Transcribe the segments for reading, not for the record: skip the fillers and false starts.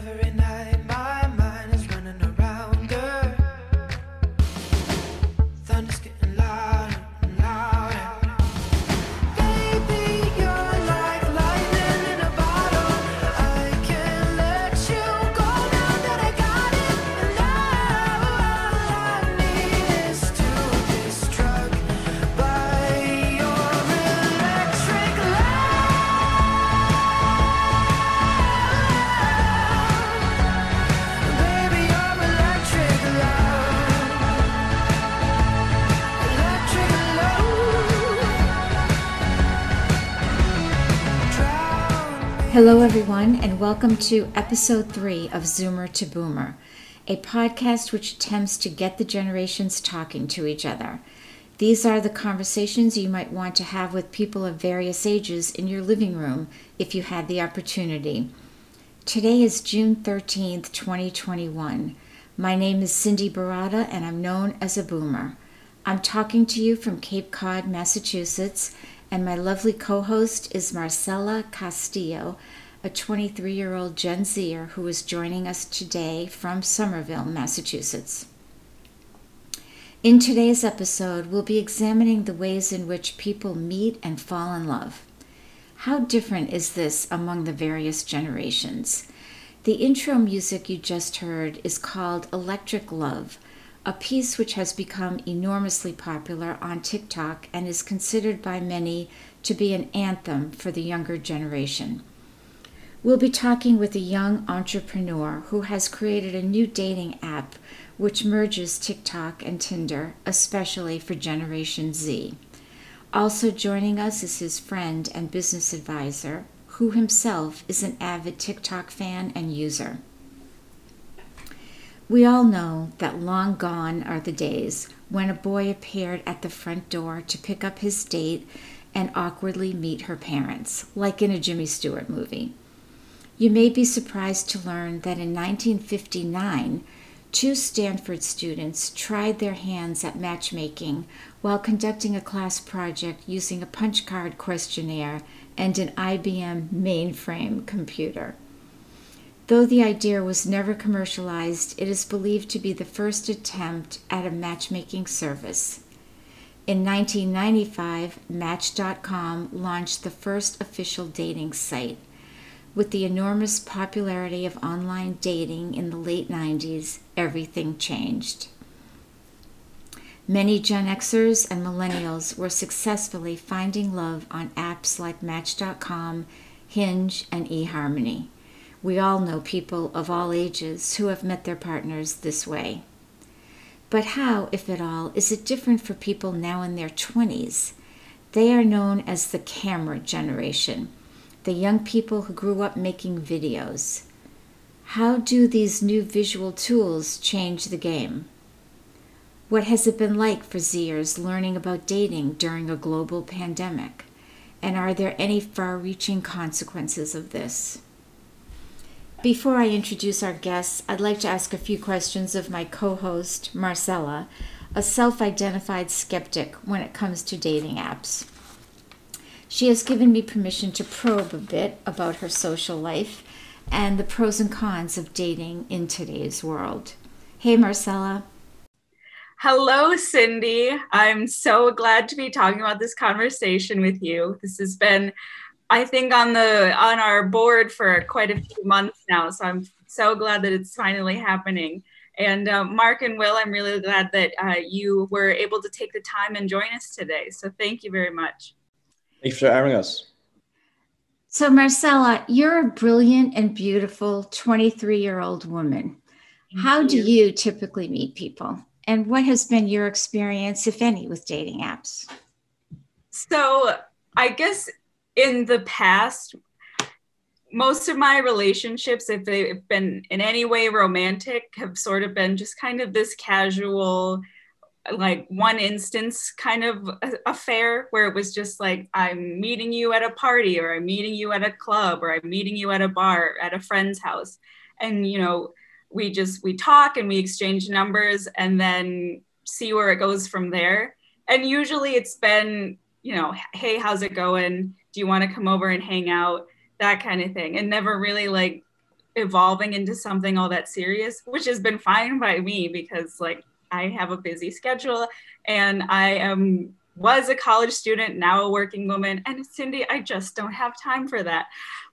Every night my mind is running around her. Thunder's getting louder and louder. Baby, you're like lightning in a bottle. I can't let you go now that I got it. And all I need is to be struck by your electric love. Baby, your electric love. Electric love. Hello, everyone, and welcome to episode 3 of Zoomer to Boomer, a podcast which attempts to get the generations talking to each other. These are the conversations you might want to have with people of various ages in your living room if you had the opportunity. Today is June 13th, 2021. My name is Cindy Barada, and I'm known as a Boomer. I'm talking to you from Cape Cod, Massachusetts, and my lovely co-host is Marcela Castillo, a 23-year-old Gen Zer who is joining us today from Somerville, Massachusetts. In today's episode, we'll be examining the ways in which people meet and fall in love. How different is this among the various generations? The intro music you just heard is called Electric Love, a piece which has become enormously popular on TikTok and is considered by many to be an anthem for the younger generation. We'll be talking with a young entrepreneur who has created a new dating app which merges TikTok and Tinder, especially for Generation Z. Also joining us is his friend and business advisor, who himself is an avid TikTok fan and user. We all know that long gone are the days when a boy appeared at the front door to pick up his date and awkwardly meet her parents, like in a Jimmy Stewart movie. You may be surprised to learn that in 1959, 2 Stanford students tried their hands at matchmaking while conducting a class project using a punch card questionnaire and an IBM mainframe computer. Though the idea was never commercialized, it is believed to be the first attempt at a matchmaking service. In 1995, Match.com launched the first official dating site. With the enormous popularity of online dating in the late 90s, everything changed. Many Gen Xers and millennials were successfully finding love on apps like Match.com, Hinge, and eHarmony. We all know people of all ages who have met their partners this way. But how, if at all, is it different for people now in their 20s? They are known as the camera generation, the young people who grew up making videos. How do these new visual tools change the game? What has it been like for Zers learning about dating during a global pandemic? And are there any far-reaching consequences of this? Before I introduce our guests, I'd like to ask a few questions of my co-host, Marcela, a self-identified skeptic when it comes to dating apps. She has given me permission to probe a bit about her social life and the pros and cons of dating in today's world. Hey, Marcela. Hello, Cindy. I'm so glad to be talking about this conversation with you. This has been, I think, on our board for quite a few months now, so I'm so glad that it's finally happening. And Mark and Will, I'm really glad that you were able to take the time and join us today. So thank you very much. Thanks for having us. So Marcela, you're a brilliant and beautiful 23-year-old woman. How do you typically meet people? And what has been your experience, if any, with dating apps? So I guess in the past, most of my relationships, if they've been in any way romantic, have sort of been just kind of this casual, like one instance kind of affair where it was just like, I'm meeting you at a party, or I'm meeting you at a club, or I'm meeting you at a bar, at a friend's house. And, you know, we talk and we exchange numbers and then see where it goes from there. And usually it's been, you know, hey, how's it going? Do you want to come over and hang out? That kind of thing. And never really like evolving into something all that serious, which has been fine by me because like I have a busy schedule and was a college student, now a working woman. And Cindy, I just don't have time for that.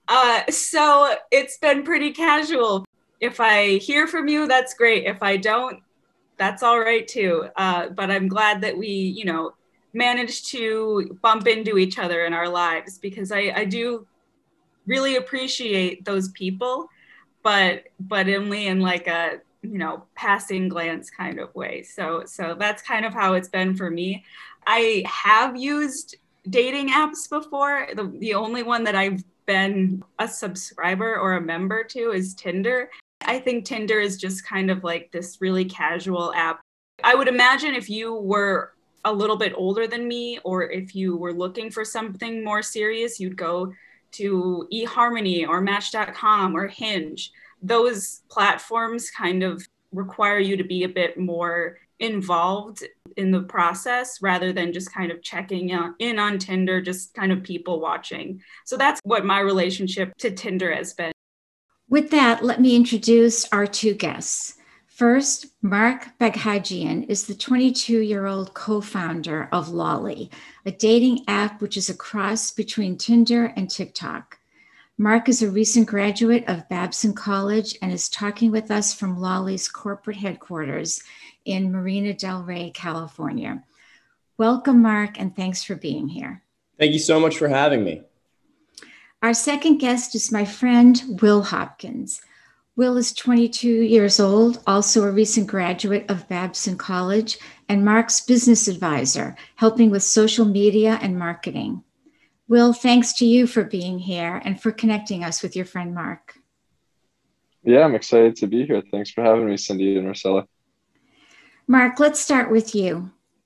So it's been pretty casual. If I hear from you, that's great. If I don't, that's all right too. But I'm glad that we, managed to bump into each other in our lives because I do really appreciate those people, but only in like a, passing glance kind of way. So that's kind of how it's been for me. I have used dating apps before. The only one that I've been a subscriber or a member to is Tinder. I think Tinder is just kind of like this really casual app. I would imagine if you were a little bit older than me, or if you were looking for something more serious, you'd go to eHarmony or Match.com or Hinge. Those platforms kind of require you to be a bit more involved in the process rather than just kind of checking in on Tinder, just kind of people watching. So that's what my relationship to Tinder has been. With that, let me introduce our two guests. First, Mark Baghajian is the 22-year-old co-founder of Lolly, a dating app which is a cross between Tinder and TikTok. Mark is a recent graduate of Babson College and is talking with us from Lolly's corporate headquarters in Marina del Rey, California. Welcome, Mark, and thanks for being here. Thank you so much for having me. Our second guest is my friend, Will Hopkins. Will is 22 years old, also a recent graduate of Babson College, and Mark's business advisor, helping with social media and marketing. Will, thanks to you for being here and for connecting us with your friend Mark. Yeah, I'm excited to be here. Thanks for having me, Cindy and Marcella. Mark, let's start with you.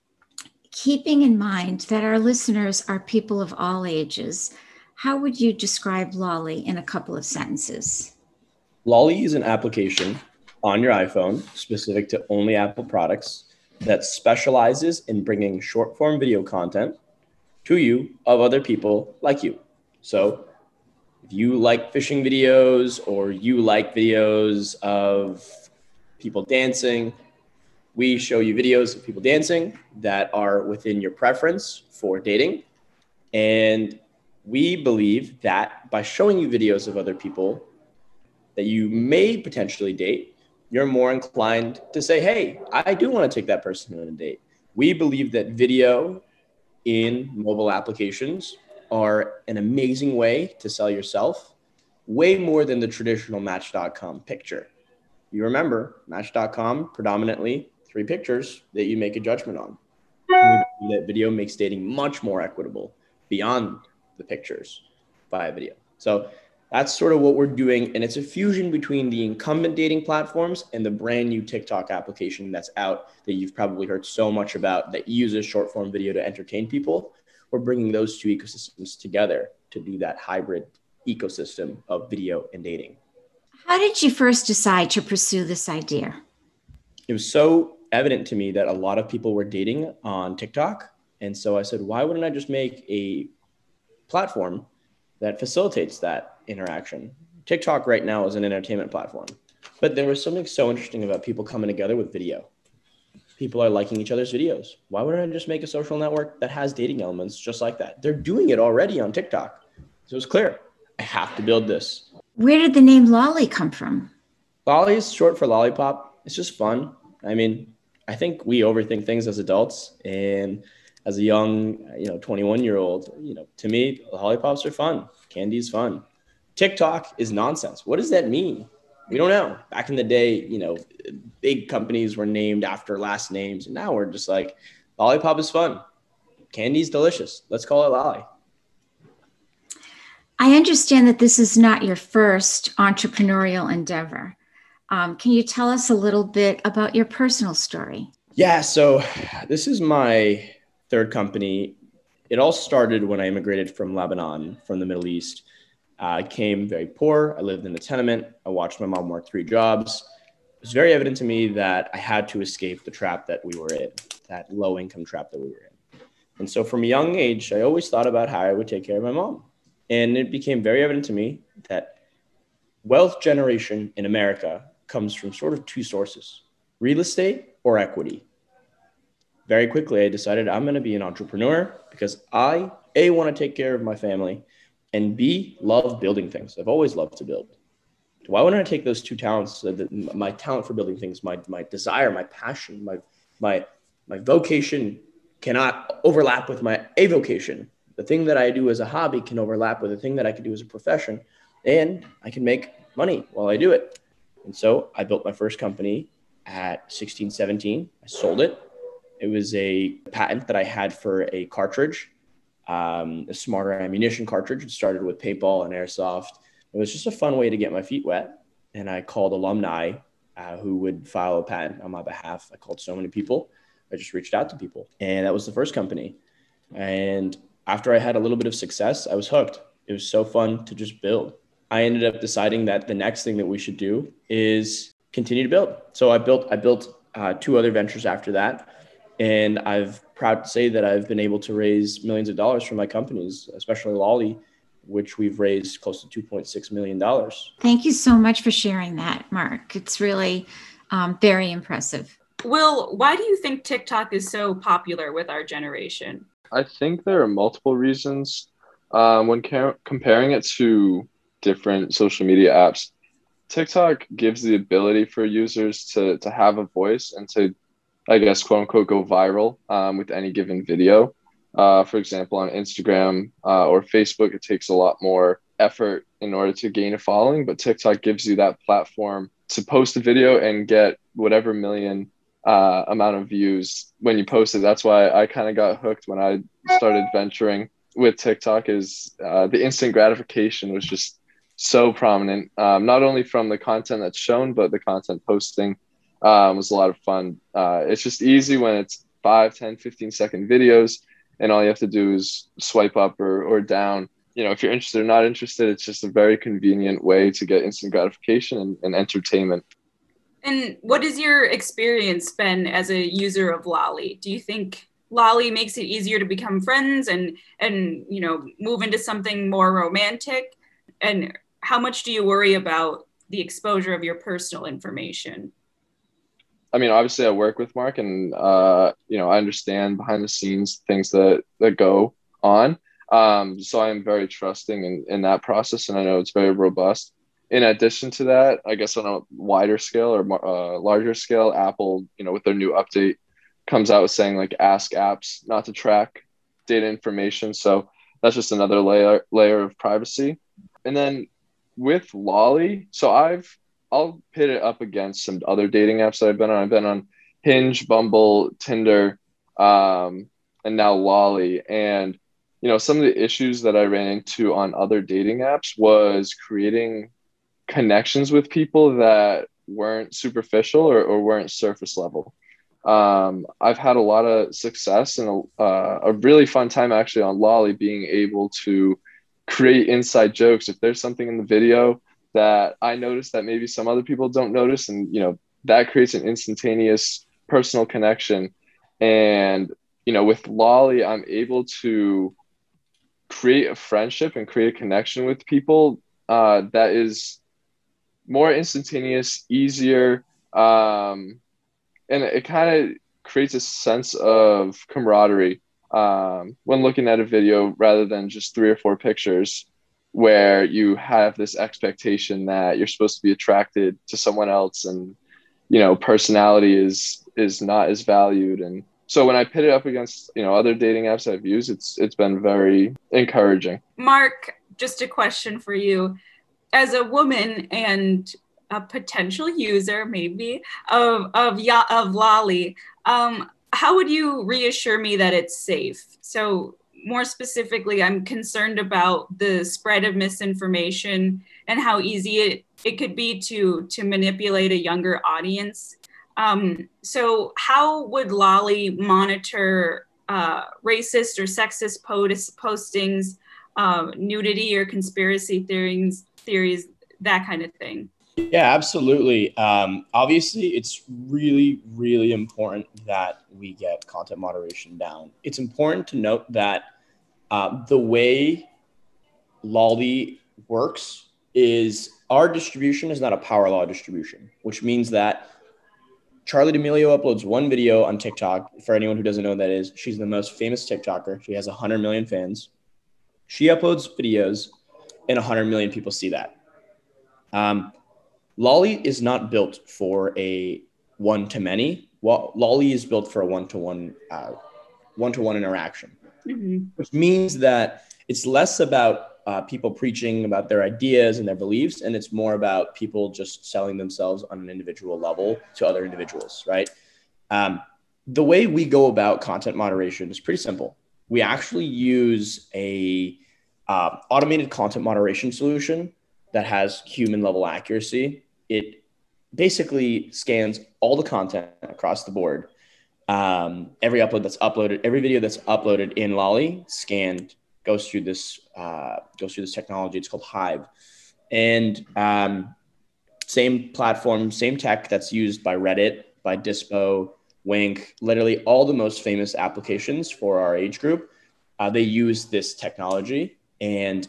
Keeping in mind that our listeners are people of all ages, how would you describe Lolly in a couple of sentences? Lolly is an application on your iPhone specific to only Apple products that specializes in bringing short form video content to you of other people like you. So if you like fishing videos or you like videos of people dancing, we show you videos of people dancing that are within your preference for dating. And we believe that by showing you videos of other people that you may potentially date, you're more inclined to say, hey, I do want to take that person on a date. We believe that video in mobile applications are an amazing way to sell yourself, way more than the traditional Match.com picture. You remember, Match.com, predominantly 3 pictures that you make a judgment on. And we believe that video makes dating much more equitable beyond the pictures via video. So that's sort of what we're doing. And it's a fusion between the incumbent dating platforms and the brand new TikTok application that's out that you've probably heard so much about that uses short form video to entertain people. We're bringing those two ecosystems together to do that hybrid ecosystem of video and dating. How did you first decide to pursue this idea? It was so evident to me that a lot of people were dating on TikTok. And so I said, why wouldn't I just make a platform that facilitates that interaction? TikTok right now is an entertainment platform, but there was something so interesting about people coming together with video. People are liking each other's videos. Why wouldn't I just make a social network that has dating elements just like that? They're doing it already on TikTok. So it's clear, I have to build this. Where did the name Lolly come from? Lolly is short for lollipop. It's just fun. I mean, I think we overthink things as adults, and as a young, 21-year-old, to me, lollipops are fun. Candy is fun. TikTok is nonsense. What does that mean? We don't know. Back in the day, big companies were named after last names, and now we're just like, lollipop is fun. Candy is delicious. Let's call it Lolly. I understand that this is not your first entrepreneurial endeavor. Can you tell us a little bit about your personal story? Yeah, so this is my third company. It all started when I immigrated from Lebanon, from the Middle East. I came very poor. I lived in a tenement. I watched my mom work 3 jobs. It was very evident to me that I had to escape the trap that we were in, that low income trap that we were in. And so from a young age, I always thought about how I would take care of my mom. And it became very evident to me that wealth generation in America comes from sort of two sources: real estate or equity. Very quickly, I decided I'm going to be an entrepreneur because I, A, want to take care of my family, and B, love building things. I've always loved to build. Why wouldn't I take those two talents, my talent for building things, my desire, my passion, my vocation cannot overlap with my avocation. The thing that I do as a hobby can overlap with the thing that I can do as a profession, and I can make money while I do it. And so I built my first company at 16, 17. I sold it. It was a patent that I had for a cartridge, a smarter ammunition cartridge. It started with paintball and airsoft. It was just a fun way to get my feet wet. And I called alumni who would file a patent on my behalf. I called so many people. I just reached out to people. And that was the first company. And after I had a little bit of success, I was hooked. It was so fun to just build. I ended up deciding that the next thing that we should do is continue to build. So I built two other ventures after that. And I'm proud to say that I've been able to raise millions of dollars for my companies, especially Lolly, which we've raised close to $2.6 million. Thank you so much for sharing that, Mark. It's really very impressive. Will, why do you think TikTok is so popular with our generation? I think there are multiple reasons. When comparing it to different social media apps, TikTok gives the ability for users to have a voice and to, I guess, quote unquote, go viral with any given video. For example, on Instagram or Facebook, it takes a lot more effort in order to gain a following, but TikTok gives you that platform to post a video and get whatever million amount of views when you post it. That's why I kind of got hooked when I started venturing with TikTok. Is the instant gratification was just so prominent, not only from the content that's shown, but the content posting was a lot of fun. It's just easy when it's 5, 10, 15-second videos, and all you have to do is swipe up or down. You know, if you're interested or not interested, it's just a very convenient way to get instant gratification and entertainment. And what has your experience been as a user of Lolly? Do you think Lolly makes it easier to become friends and you know, move into something more romantic? And how much do you worry about the exposure of your personal information? I mean, obviously I work with Mark and, you know, I understand behind the scenes things that go on. So I'm very trusting in that process, and I know it's very robust. In addition to that, I guess on a wider scale or larger scale, Apple, you know, with their new update comes out with saying like ask apps not to track data information. So that's just another layer of privacy. And then with Lolly, so I'll pit it up against some other dating apps that I've been on. I've been on Hinge, Bumble, Tinder, and now Lolly. And, you know, some of the issues that I ran into on other dating apps was creating connections with people that weren't superficial or weren't surface level. I've had a lot of success and a really fun time actually on Lolly, being able to create inside jokes. If there's something in the video that I notice that maybe some other people don't notice, and, you know, that creates an instantaneous personal connection. And, you know, with Lolly, I'm able to create a friendship and create a connection with people that is more instantaneous, easier, and it kind of creates a sense of camaraderie when looking at a video rather than just 3 or 4 pictures where you have this expectation that you're supposed to be attracted to someone else, and, you know, personality is not as valued. And so when I pit it up against, you know, other dating apps I've used, it's been very encouraging. Mark, just a question for you. As a woman and a potential user, maybe, of Lolly, how would you reassure me that it's safe? So more specifically, I'm concerned about the spread of misinformation and how easy it could be to manipulate a younger audience. So how would Lolly monitor racist or sexist postings, nudity or conspiracy theories, that kind of thing? Yeah, absolutely. Obviously, it's really, really important that we get content moderation down. It's important to note that the way Lolly works is our distribution is not a power law distribution, which means that Charli D'Amelio uploads one video on TikTok. For anyone who doesn't know what that is, she's the most famous TikToker. She has 100 million fans. She uploads videos and 100 million people see that. Lolly is not built for a one-to-many. Well, Lolly is built for a one-to-one interaction, which means that it's less about people preaching about their ideas and their beliefs, and it's more about people just selling themselves on an individual level to other individuals, right? The way we go about content moderation is pretty simple. We actually use a automated content moderation solution that has human level accuracy. It basically scans all the content across the board. Every video that's uploaded in Lolly scanned goes through this technology. It's called Hive, and same platform, same tech that's used by Reddit, by Dispo, Wink, literally all the most famous applications for our age group. They use this technology, and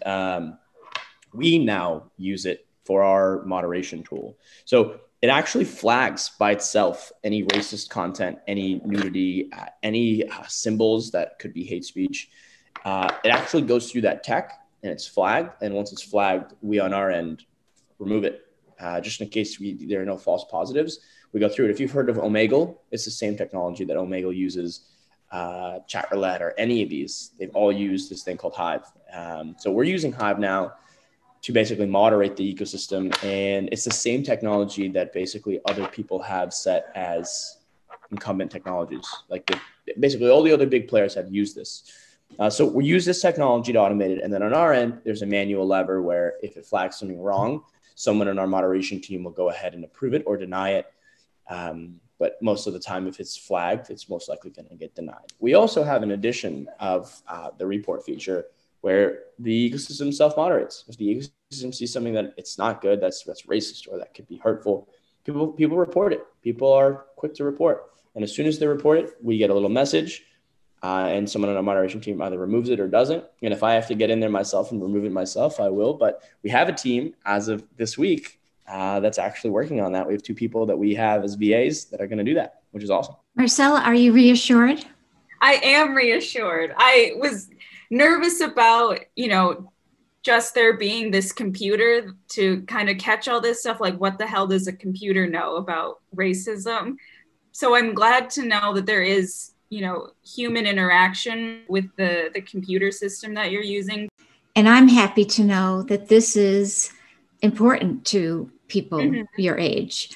we now use it for our moderation tool. So it actually flags by itself any racist content, any nudity, any symbols that could be hate speech. It actually goes through that tech and it's flagged. And once it's flagged, we on our end remove it just in case there are no false positives. We go through it. If you've heard of Omegle, it's the same technology that Omegle uses, Chat Roulette or any of these. They've all used this thing called Hive. So we're using Hive now to basically moderate the ecosystem. And it's the same technology that basically other people have set as incumbent technologies. Like basically all the other big players have used this. So we use this technology to automate it. And then on our end, there's a manual lever where if it flags something wrong, someone in our moderation team will go ahead and approve it or deny it. But most of the time, if it's flagged, it's most likely going to get denied. We also have an addition of the report feature where the ecosystem self-moderates. If the ecosystem sees something that it's not good, that's racist or that could be hurtful, people report it. People are quick to report. And as soon as they report it, we get a little message and someone on our moderation team either removes it or doesn't. And if I have to get in there myself and remove it myself, I will. But we have a team as of this week that's actually working on that. We have 2 people that we have as VAs that are going to do that, which is awesome. Marcella, are you reassured? I am reassured. I was nervous about, just there being this computer to kind of catch all this stuff. Like, what the hell does a computer know about racism? So I'm glad to know that there is, human interaction with the computer system that you're using. And I'm happy to know that this is important to people your age.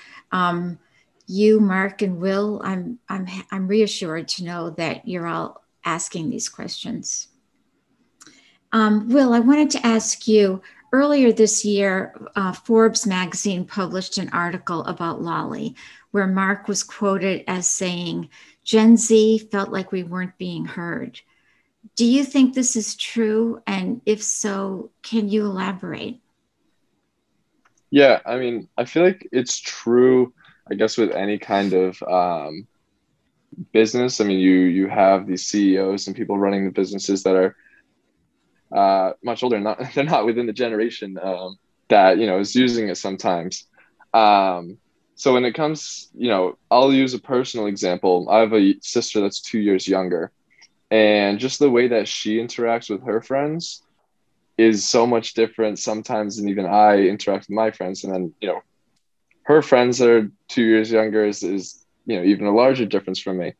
You, Mark, and Will, I'm reassured to know that you're all asking these questions. Will, I wanted to ask you, earlier this year, Forbes magazine published an article about Lolly, where Mark was quoted as saying, Gen Z felt like we weren't being heard. Do you think this is true? And if so, can you elaborate? Yeah, I mean, I feel like it's true, I guess, with any kind of business. I mean, you have these CEOs and people running the businesses that are much older. They're not within the generation that, is using it sometimes. So when it comes, I'll use a personal example. I have a sister that's 2 years younger. And just the way that she interacts with her friends is so much different sometimes than even I interact with my friends. And then, her friends that are 2 years younger is even a larger difference from me.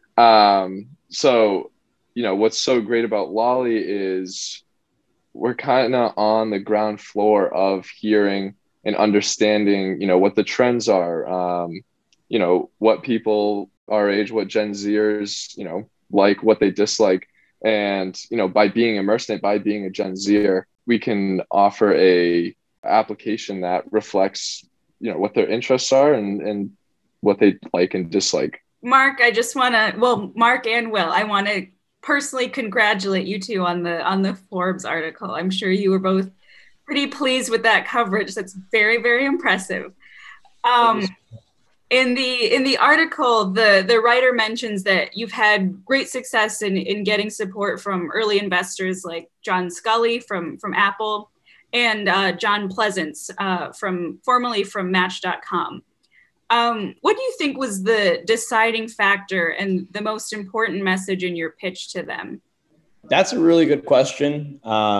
So, what's so great about Lolly is we're kind of on the ground floor of hearing and understanding, what the trends are, what people our age, what Gen Zers, like, what they dislike. And, by being immersed in it, by being a Gen Zer, we can offer a application that reflects, what their interests are and what they like and dislike. Mark, Mark and Will, I want to personally congratulate you two on the Forbes article. I'm sure you were both pretty pleased with that coverage. That's very, very impressive. In the article, the writer mentions that you've had great success in getting support from early investors like John Scully from Apple, and John Pleasance formerly from Match.com. What do you think was the deciding factor and the most important message in your pitch to them? That's a really good question.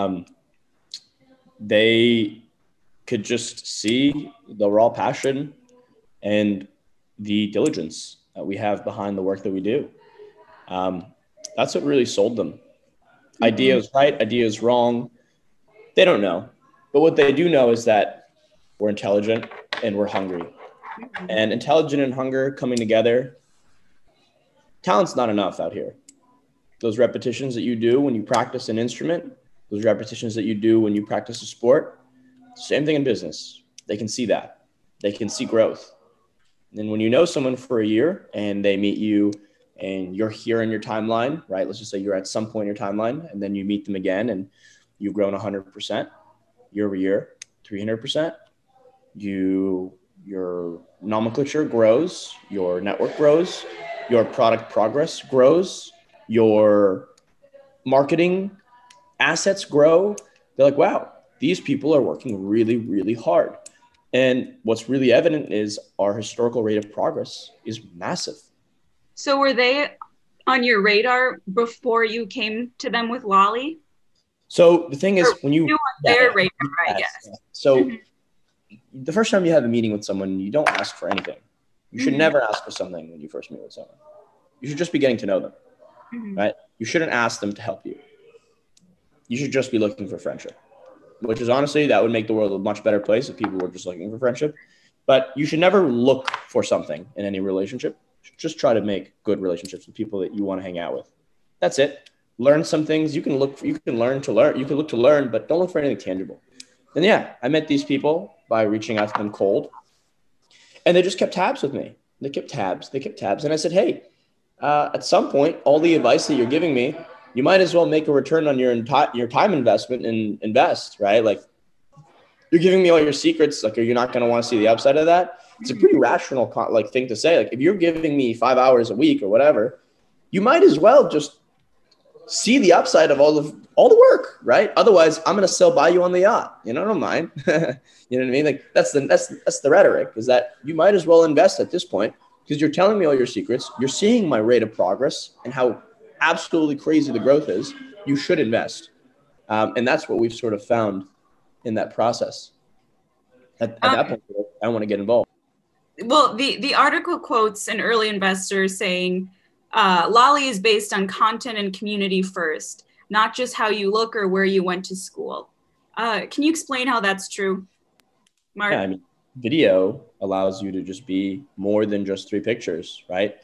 They could just see the raw passion and the diligence that we have behind the work that we do. That's what really sold them. Idea is right, idea is wrong. They don't know. But what they do know is that we're intelligent and we're hungry. And intelligent and hunger coming together, talent's not enough out here. Those repetitions that you do when you practice an instrument, those repetitions that you do when you practice a sport, same thing in business. They can see that. They can see growth. And when you know someone for a year and they meet you and you're here in your timeline, right? Let's just say you're at some point in your timeline and then you meet them again and you've grown 100% year over year, 300%. Your nomenclature grows, your network grows, your product progress grows, your marketing assets grow. They're like, wow, these people are working really, really hard. And what's really evident is our historical rate of progress is massive. So were they on your radar before you came to them with Lolly? So the thing is, when you on their radar, I guess. So the first time you have a meeting with someone, you don't ask for anything. You should never ask for something when you first meet with someone. You should just be getting to know them, right? You shouldn't ask them to help you. You should just be looking for friendship, which is honestly, that would make the world a much better place if people were just looking for friendship. But you should never look for something in any relationship. Just try to make good relationships with people that you want to hang out with. That's it. Learn some things. You can look to learn, but don't look for anything tangible. And yeah, I met these people by reaching out to them cold, and they just kept tabs with me. They kept tabs. And I said, hey, at some point, all the advice that you're giving me, you might as well make a return on your time investment and invest, right? Like, you're giving me all your secrets. Like, are you not going to want to see the upside of that? It's a pretty rational thing to say. Like, if you're giving me 5 hours a week or whatever, you might as well just see the upside of all the work, right? Otherwise, I'm going to buy you on the yacht. I don't mind. You know what I mean? Like, that's the rhetoric, is that you might as well invest at this point because you're telling me all your secrets. You're seeing my rate of progress and how absolutely crazy the growth is. You should invest. And that's what we've sort of found in that process. At that point, I want to get involved. Well, the article quotes an early investor saying, Lolly is based on content and community first, not just how you look or where you went to school. Can you explain how that's true, Mark? Yeah, I mean, video allows you to just be more than just 3 pictures, right?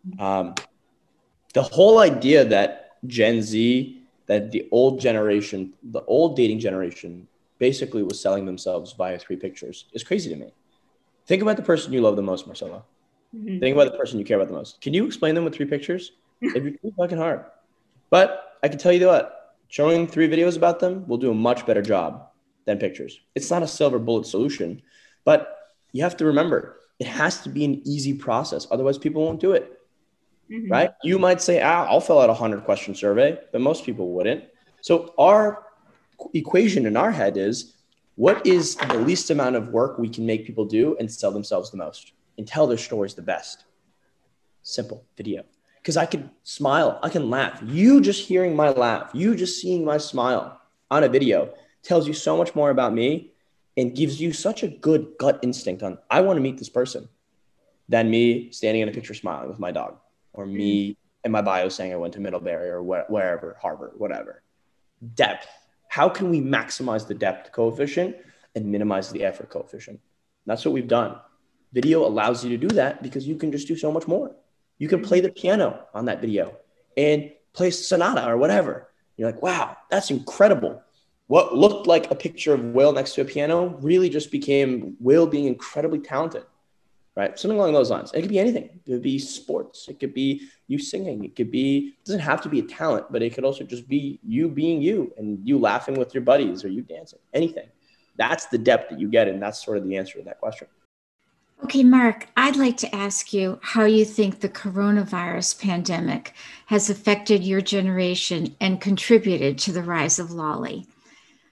The whole idea that Gen Z, that the old dating generation basically was selling themselves via 3 pictures is crazy to me. Think about the person you love the most, Marcella. Think about the person you care about the most. Can you explain them with 3 pictures? It'd be pretty fucking hard. But I can tell you what, showing 3 videos about them will do a much better job than pictures. It's not a silver bullet solution, but you have to remember, it has to be an easy process. Otherwise, people won't do it, right? You might say, I'll fill out a 100-question survey, but most people wouldn't. So our equation in our head is, what is the least amount of work we can make people do and sell themselves the most and tell their stories the best? Simple. Video. Because I can smile, I can laugh. You just hearing my laugh, you just seeing my smile on a video tells you so much more about me and gives you such a good gut instinct on, I want to meet this person, than me standing in a picture smiling with my dog, or me in my bio saying I went to Middlebury or wherever, Harvard, whatever. Depth. How can we maximize the depth coefficient and minimize the effort coefficient? That's what we've done. Video allows you to do that because you can just do so much more. You can play the piano on that video and play sonata or whatever. You're like, wow, that's incredible. What looked like a picture of Will next to a piano really just became Will being incredibly talented, right? Something along those lines. It could be anything. It could be sports. It could be you singing. It doesn't have to be a talent, but it could also just be you being you and you laughing with your buddies or you dancing, anything. That's the depth that you get. And that's sort of the answer to that question. Okay, Mark, I'd like to ask you how you think the coronavirus pandemic has affected your generation and contributed to the rise of Lolly.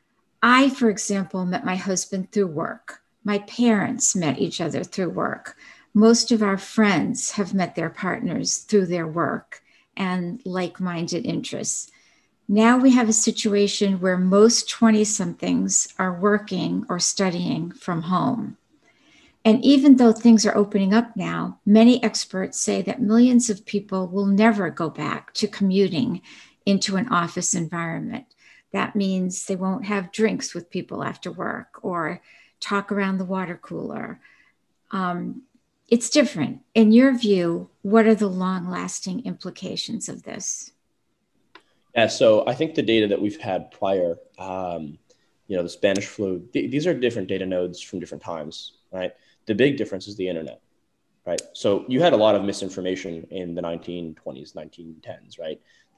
I, for example, met my husband through work. My parents met each other through work. Most of our friends have met their partners through their work and like-minded interests. Now we have a situation where most 20-somethings are working or studying from home. And even though things are opening up now, many experts say that millions of people will never go back to commuting into an office environment. That means they won't have drinks with people after work or talk around the water cooler. It's different. In your view, what are the long-lasting implications of this? Yeah, so I think the data that we've had prior, the Spanish flu, these are different data nodes from different times, right? The big difference is the internet, right? So you had a lot of misinformation in the 1920s, 1910s, right?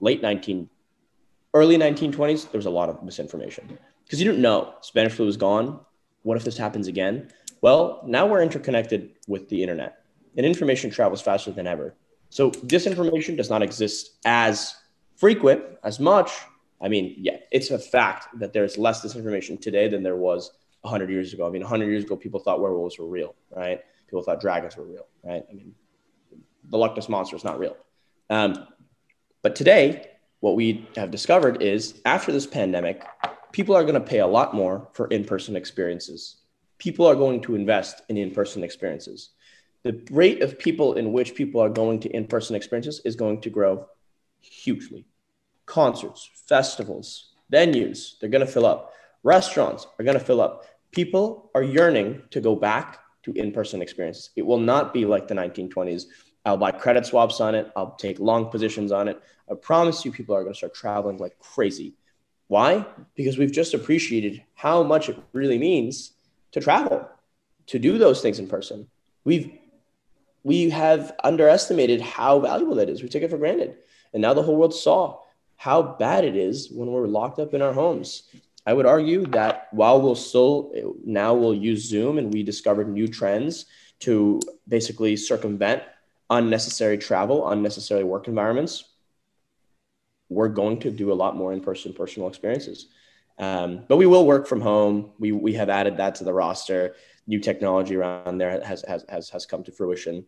Early 1920s, there was a lot of misinformation because you didn't know Spanish flu was gone. What if this happens again? Well, now we're interconnected with the internet and information travels faster than ever. So disinformation does not exist as frequent, as much. I mean, yeah, it's a fact that there's less disinformation today than there was 100 years ago. I mean, 100 years ago, people thought werewolves were real, right? People thought dragons were real, right? I mean, the Loch Ness Monster is not real. But today, what we have discovered is after this pandemic, people are going to pay a lot more for in-person experiences. People are going to invest in in-person experiences. The rate of people in which people are going to in-person experiences is going to grow hugely. Concerts, festivals, venues, they're going to fill up. Restaurants are going to fill up. People are yearning to go back to in-person experiences. It will not be like the 1920s. I'll buy credit swaps on it. I'll take long positions on it. I promise you people are going to start traveling like crazy. Why? Because we've just appreciated how much it really means to travel, to do those things in person. We have underestimated how valuable that is. We took it for granted. And now the whole world saw how bad it is when we're locked up in our homes. I would argue that while we'll use Zoom and we discovered new trends to basically circumvent unnecessary travel, unnecessary work environments, we're going to do a lot more in-person personal experiences. But we will work from home. We have added that to the roster. New technology around there has come to fruition.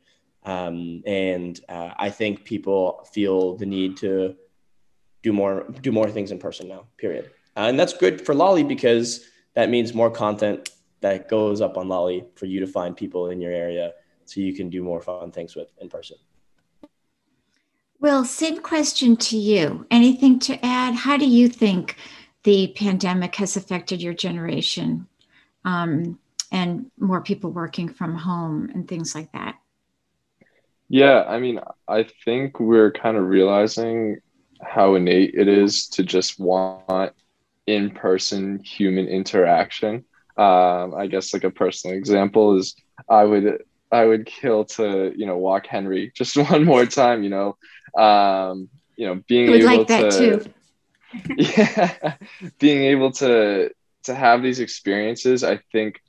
I think people feel the need to do more things in person now, period. And that's good for Lolly because that means more content that goes up on Lolly for you to find people in your area so you can do more fun things with in person. Will, same question to you. Anything to add? How do you think the pandemic has affected your generation and more people working from home and things like that? Yeah, I mean, I think we're kind of realizing how innate it is to just want in-person human interaction. I guess like a personal example is I would kill to, walk Henry just one more time, being would able like that to, too. yeah, being able to have these experiences. I think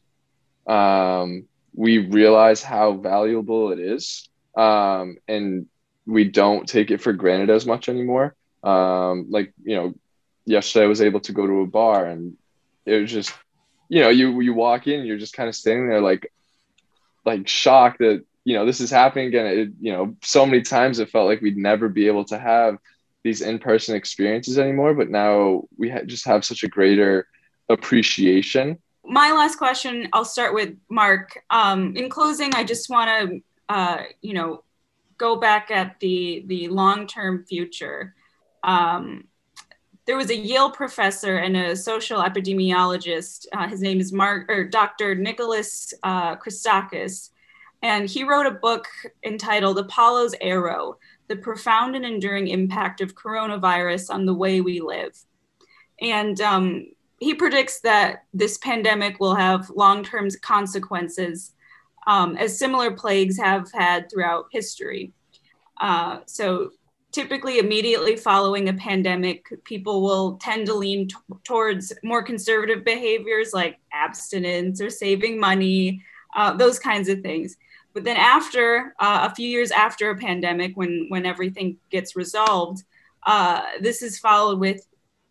we realize how valuable it is, and we don't take it for granted as much anymore. Yesterday I was able to go to a bar and it was just, you walk in, you're just kind of standing there like shocked that, this is happening again. So many times it felt like we'd never be able to have these in-person experiences anymore, but now we just have such a greater appreciation. My last question, I'll start with Mark. In closing, I just want to, go back at the long-term future. There was a Yale professor and a social epidemiologist. His name is Dr. Nicholas Christakis, and he wrote a book entitled Apollo's Arrow: The Profound and Enduring Impact of Coronavirus on the Way We Live. And he predicts that this pandemic will have long-term consequences, as similar plagues have had throughout history. So typically immediately following a pandemic, people will tend to lean towards more conservative behaviors like abstinence or saving money, those kinds of things. But then after a few years after a pandemic, when everything gets resolved, this is followed with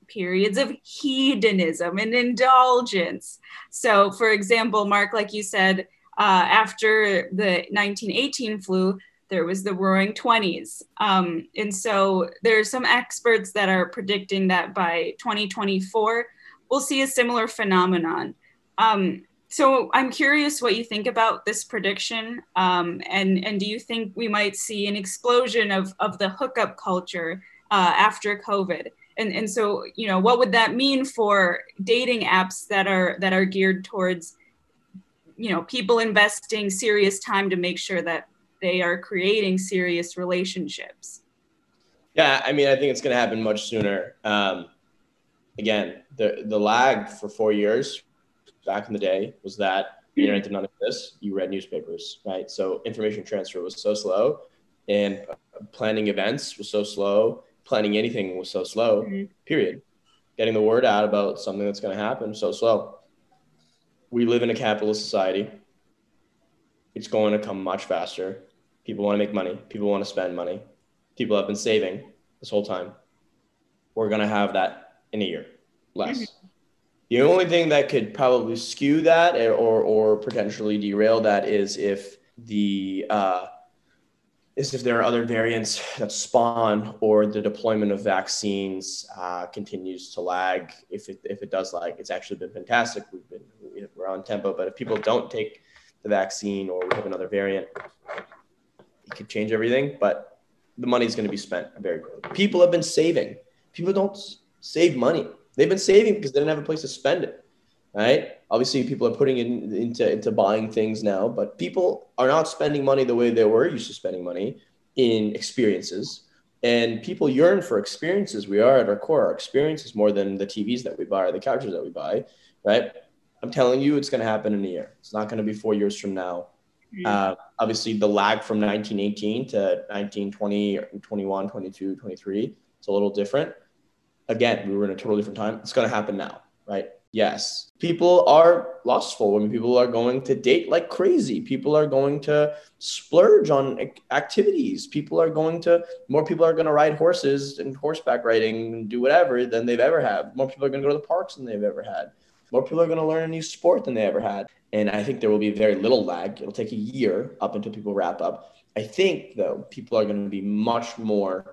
periods of hedonism and indulgence. So, for example, Mark, like you said, after the 1918 flu, there was the Roaring Twenties. And so there are some experts that are predicting that by 2024, we'll see a similar phenomenon. So I'm curious what you think about this prediction. And do you think we might see an explosion of the hookup culture after COVID? And so, you know, what would that mean for dating apps that are geared towards, you know, people investing serious time to make sure that they are creating serious relationships? Yeah, I mean, I think it's going to happen much sooner. Again, the lag for 4 years back in the day was that the internet did not exist. You read newspapers, right? So information transfer was so slow, and planning events was so slow. Planning anything was so slow, period. Getting the word out about something that's going to happen, so slow. We live in a capitalist society. It's going to come much faster. People want to make money. People want to spend money. People have been saving this whole time. We're going to have that in a year, less. The only thing that could probably skew that or potentially derail that is if there are other variants that spawn or the deployment of vaccines continues to lag. If it does lag, it's actually been fantastic. We're on tempo, but if people don't take the vaccine or we have another variant, it could change everything. But the money is going to be spent very quickly. People have been saving. People don't save money. They've been saving because they didn't have a place to spend it, right? Obviously, people are putting it into buying things now, but people are not spending money the way they were used to spending money in experiences. And people yearn for experiences. We are at our core, our experiences more than the TVs that we buy or the couches that we buy, right? I'm telling you, it's going to happen in a year. It's not going to be 4 years from now. Obviously, the lag from 1918 to 1920, 21, 22, 23, it's a little different. Again, we were in a totally different time. It's going to happen now, right? Yes. People are lustful. I mean, people are going to date like crazy. People are going to splurge on activities. More people are going to ride horses and horseback riding and do whatever than they've ever had. More people are going to go to the parks than they've ever had. More people are going to learn a new sport than they ever had. And I think there will be very little lag. It'll take a year up until people wrap up. I think, though, people are going to be much more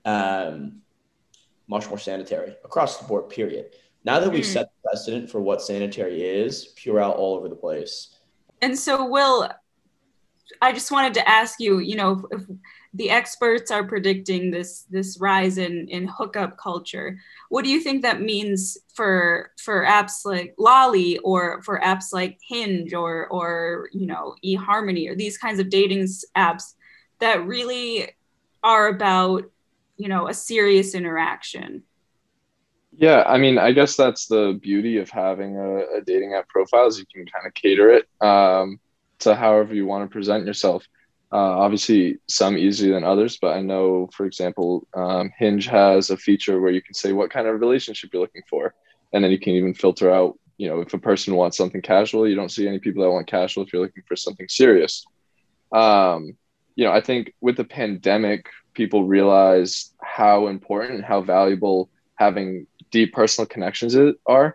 sanitary across the board, period. Now that we've set the precedent for what sanitary is, Purell all over the place. And so, Will, I just wanted to ask you, you know, if the experts are predicting this rise in hookup culture, what do you think that means for apps like Lolly or for apps like Hinge or you know, eHarmony or these kinds of dating apps that really are about, you know, a serious interaction? Yeah, I mean, I guess that's the beauty of having a dating app profile is you can kind of cater it to however you want to present yourself. Obviously, some easier than others, but I know, for example, Hinge has a feature where you can say what kind of relationship you're looking for. And then you can even filter out, you know, if a person wants something casual, you don't see any people that want casual if you're looking for something serious. You know, I think with the pandemic, people realize how important and how valuable having deep personal connections are.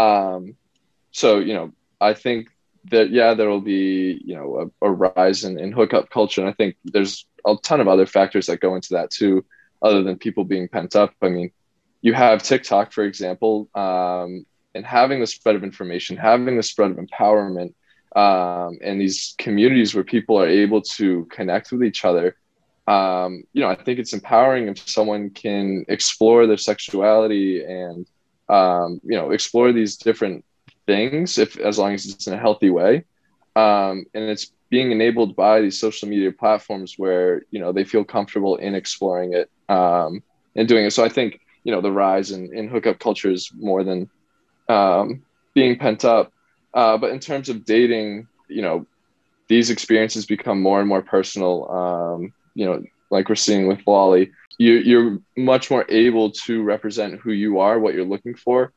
So, you know, I think that, yeah, there will be, you know, a rise in hookup culture. And I think there's a ton of other factors that go into that too, other than people being pent up. I mean, you have TikTok, for example, and having the spread of information, having the spread of empowerment, and these communities where people are able to connect with each other. You know, I think it's empowering if someone can explore their sexuality and, you know, explore these different things as long as it's in a healthy way. And it's being enabled by these social media platforms where, you know, they feel comfortable in exploring it and doing it. So I think, you know, the rise in hookup culture is more than being pent up. But in terms of dating, you know, these experiences become more and more personal. You know, like we're seeing with Lolly, you're much more able to represent who you are, what you're looking for,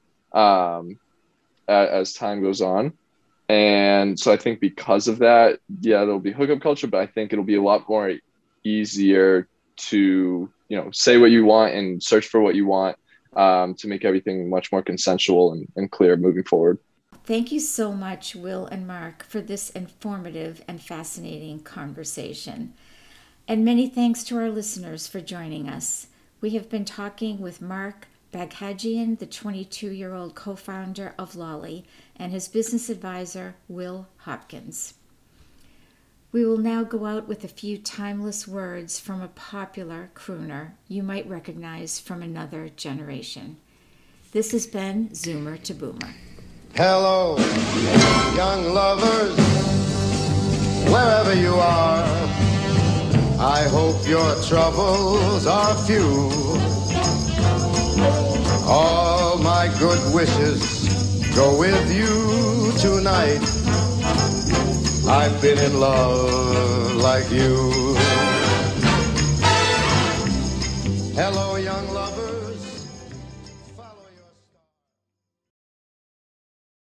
as time goes on. And so I think because of that, yeah, there'll be hookup culture, but I think it'll be a lot more easier to, you know, say what you want and search for what you want, to make everything much more consensual and clear moving forward. Thank you so much, Will and Mark, for this informative and fascinating conversation. And many thanks to our listeners for joining us. We have been talking with Mark Baghajian, the 22-year-old co-founder of Lolly, and his business advisor, Will Hopkins. We will now go out with a few timeless words from a popular crooner you might recognize from another generation. This has been Zoomer to Boomer. Hello, young lovers, wherever you are. I hope your troubles are few. All my good wishes go with you tonight. I've been in love like you. Hello, young lovers.